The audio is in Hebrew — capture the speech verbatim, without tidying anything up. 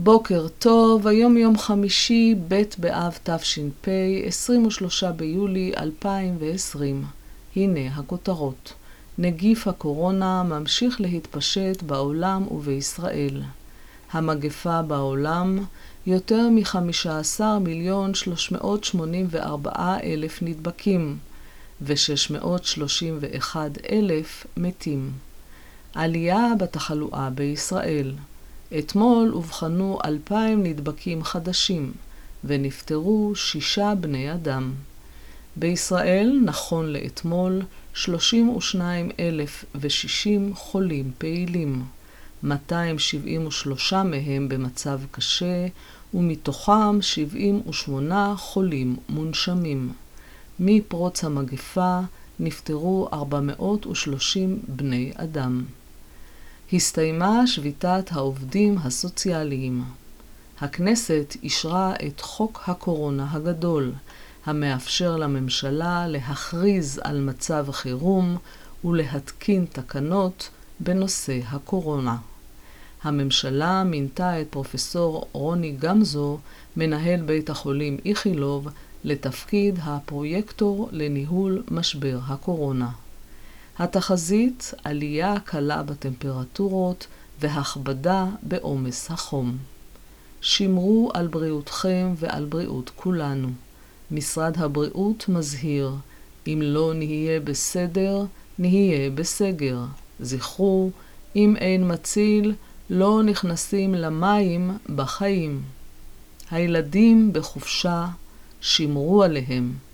בוקר טוב, היום יום חמישי, ב' באב תש"פ, עשרים ושלושה ביולי אלפיים ועשרים. הנה הכותרות. נגיף הקורונה ממשיך להתפשט בעולם ובישראל. המגפה בעולם, יותר מ-חמישה עשר מיליון שלוש מאות שמונים וארבעה אלף נדבקים ו-שש מאות שלושים ואחד אלף מתים. עלייה בתחלואה בישראל. אתמול אובחנו אלפיים נדבקים חדשים ונפטרו שישה בני אדם. בישראל נכון לאתמול שלושים ושניים אלף ושישים חולים פעילים, מאתיים שבעים ושלושה מהם במצב קשה ומתוכם שבעים ושמונה חולים מונשמים. מפרוץ המגפה נפטרו ארבע מאות ושלושים בני אדם. הסתיימה שביתת העובדים הסוציאליים. הכנסת אישרה את חוק הקורונה הגדול, המאפשר לממשלה להכריז על מצב חירום ולהתקין תקנות בנושא הקורונה. הממשלה מינתה את פרופסור רוני גמזו, מנהל בית החולים איכילוב, לתפקיד הפרויקטור לניהול משבר הקורונה. התחזית, עלייה קלה בטמפרטורות והכבדה בעומס החום. שמרו על בריאותכם ועל בריאות כולנו. משרד הבריאות מזהיר, אם לא נהיה בסדר, נהיה בסגר. זכרו, אם אין מציל, לא נכנסים למים בחיים. הילדים בחופשה, שמרו עליהם.